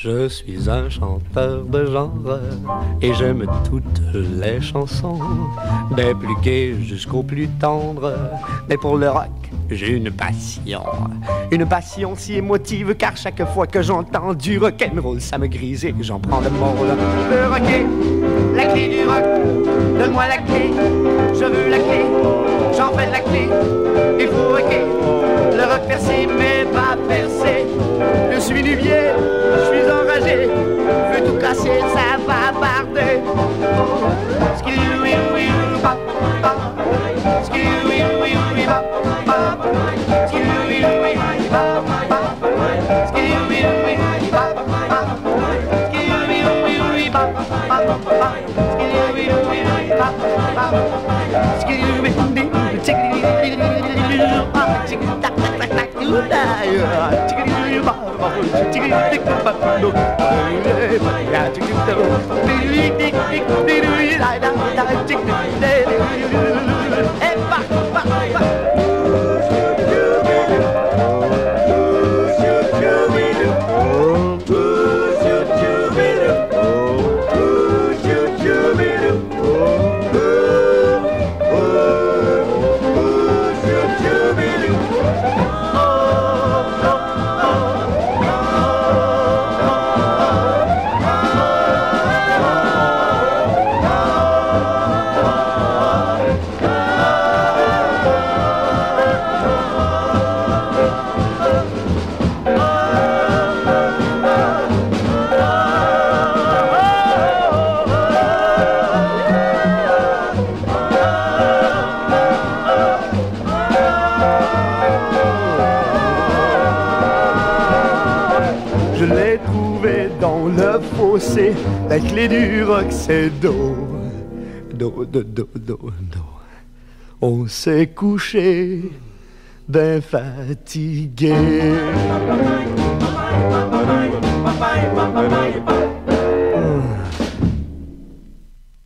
Je suis un chanteur de genre et j'aime toutes les chansons, des plus gaies jusqu'aux plus tendres. Mais pour le rock, j'ai une passion si émotive, car chaque fois que j'entends du rock'n'roll, ça me grise et j'en prends le môle. Je veux rocker, la clé du rock, donne-moi la clé, je veux la clé, j'en fais de la clé. Il faut rocker, le rock percé mais pas percé. Je suis nubier, je suis enragé, je veux tout casser, ça va barder. Je l'ai trouvé dans le fossé, la clé du rock c'est do, do, do, do, do, do. On s'est couché ben fatigué.